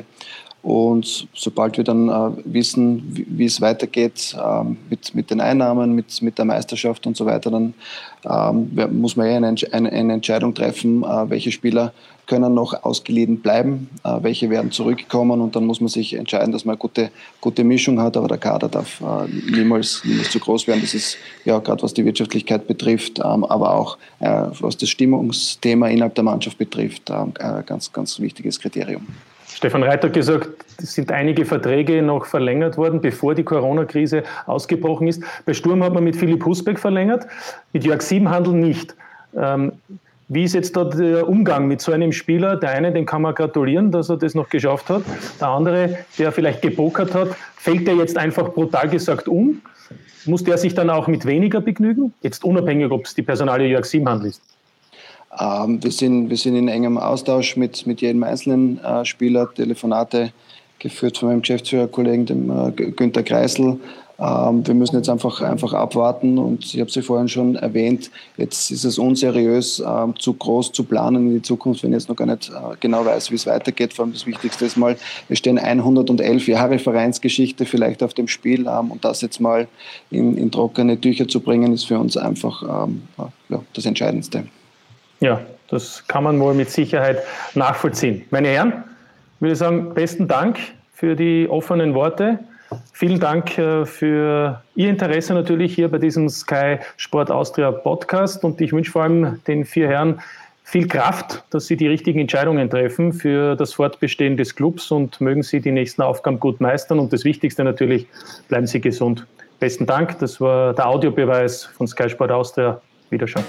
Und sobald wir dann äh, wissen, wie, wie es weitergeht äh, mit, mit den Einnahmen, mit, mit der Meisterschaft und so weiter, dann äh, muss man ja eine, eine, eine Entscheidung treffen, äh, welche Spieler können noch ausgeliehen bleiben, äh, welche werden zurückkommen, und dann muss man sich entscheiden, dass man eine gute, gute Mischung hat, aber der Kader darf äh, niemals, niemals zu groß werden. Das ist ja gerade was die Wirtschaftlichkeit betrifft, ähm, aber auch äh, was das Stimmungsthema innerhalb der Mannschaft betrifft, äh, ein ganz, ganz wichtiges Kriterium. Stefan Reiter hat gesagt, es sind einige Verträge noch verlängert worden, bevor die Corona-Krise ausgebrochen ist. Bei Sturm hat man mit Philipp Husbeck verlängert, mit Jörg Siebenhandel nicht. Ähm, Wie ist jetzt da der Umgang mit so einem Spieler? Der eine, dem kann man gratulieren, dass er das noch geschafft hat. Der andere, der vielleicht gepokert hat, fällt der jetzt einfach brutal gesagt um? Muss der sich dann auch mit weniger begnügen? Jetzt unabhängig, ob es die Personalie Jörg Siebenhandel ist. Ähm, wir, sind, wir sind in engem Austausch mit, mit jedem einzelnen äh, Spieler, Telefonate geführt von meinem Geschäftsführerkollegen, dem äh, Günther Kreisel. Ähm, wir müssen jetzt einfach, einfach abwarten, und ich habe Sie vorhin schon erwähnt, jetzt ist es unseriös, äh, zu groß zu planen in die Zukunft, wenn ich jetzt noch gar nicht äh, genau weiß, wie es weitergeht. Vor allem das Wichtigste ist mal, es stehen hundertelf Jahre Vereinsgeschichte vielleicht auf dem Spiel, ähm, und das jetzt mal in, in trockene Tücher zu bringen, ist für uns einfach ähm, ja, das Entscheidendste. Ja, das kann man wohl mit Sicherheit nachvollziehen. Meine Herren, ich würde sagen, besten Dank für die offenen Worte. Vielen Dank für Ihr Interesse natürlich hier bei diesem Sky Sport Austria Podcast, und ich wünsche vor allem den vier Herren viel Kraft, dass sie die richtigen Entscheidungen treffen für das Fortbestehen des Clubs, und mögen Sie die nächsten Aufgaben gut meistern, und das Wichtigste natürlich, bleiben Sie gesund. Besten Dank, das war der Audiobeweis von Sky Sport Austria. Wiederschauen.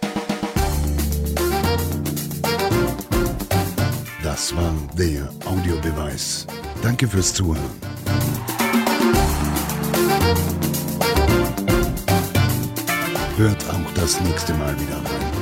Das war der Audiobeweis. Danke fürs Zuhören. Hört auch das nächste Mal wieder rein.